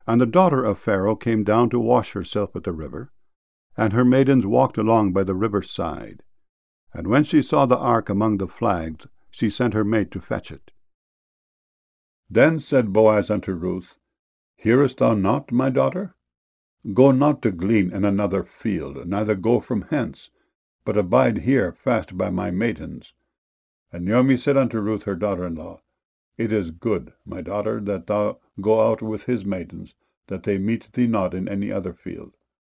And the daughter of Pharaoh came down to wash herself at the river, and her maidens walked along by the river's side. And when she saw the ark among the flags, she sent her maid to fetch it. Then said Boaz unto Ruth, Hearest thou not, my daughter? Go not to glean in another field, neither go from hence, but abide here fast by my maidens. And Naomi said unto Ruth her daughter-in-law, It is good, my daughter, that thou go out with his maidens, that they meet thee not in any other field.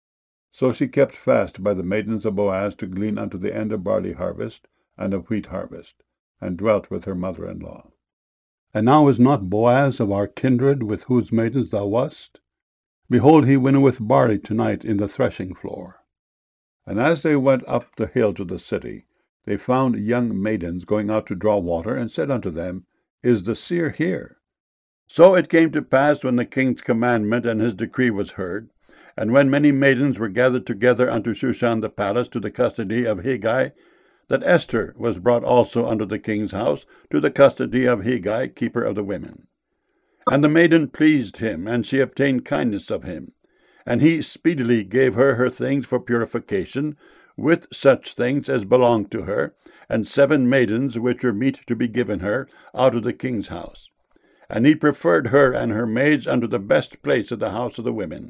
So she kept fast by the maidens of Boaz to glean unto the end of barley harvest and of wheat harvest, and dwelt with her mother-in-law. And now is not Boaz of our kindred with whose maidens thou wast? Behold, he winnoweth barley tonight in the threshing floor. And as they went up the hill to the city, they found young maidens going out to draw water, and said unto them, Is the seer here? So it came to pass, when the king's commandment and his decree was heard, and when many maidens were gathered together unto Shushan the palace to the custody of Hegai, that Esther was brought also unto the king's house to the custody of Hegai, keeper of the women. And the maiden pleased him, and she obtained kindness of him. And he speedily gave her things for purification, with such things as belonged to her, and 7 maidens which were meet to be given her out of the king's house. And he preferred her and her maids unto the best place of the house of the women.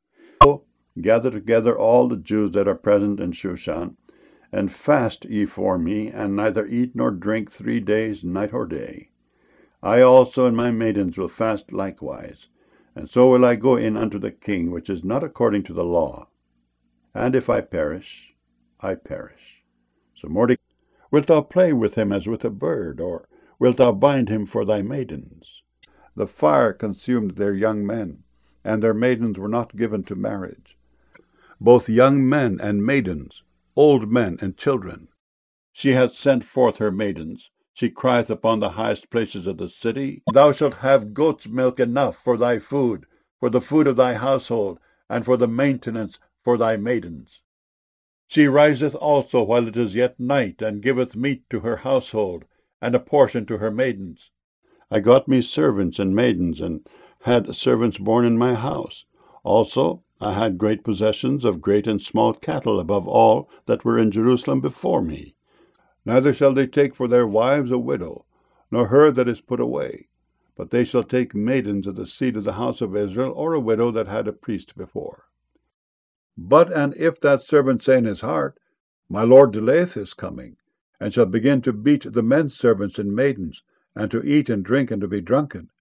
So gather together all the Jews that are present in Shushan, and fast ye for me, and neither eat nor drink 3 days, night or day. I also and my maidens will fast likewise, and so will I go in unto the king, which is not according to the law. And if I perish, I perish. So Mordecai, wilt thou play with him as with a bird, or wilt thou bind him for thy maidens? The fire consumed their young men, and their maidens were not given to marriage, both young men and maidens, old men and children. She hath sent forth her maidens. She crieth upon the highest places of the city, Thou shalt have goat's milk enough for thy food, for the food of thy household, and for the maintenance for thy maidens. She riseth also while it is yet night, and giveth meat to her household, and a portion to her maidens. I got me servants and maidens, and had servants born in my house. Also I had great possessions of great and small cattle above all that were in Jerusalem before me. Neither shall they take for their wives a widow, nor her that is put away, but they shall take maidens of the seed of the house of Israel, or a widow that had a priest before. But and if that servant say in his heart, My Lord delayeth his coming, and shall begin to beat the men servants and maidens, and to eat and drink and to be drunken,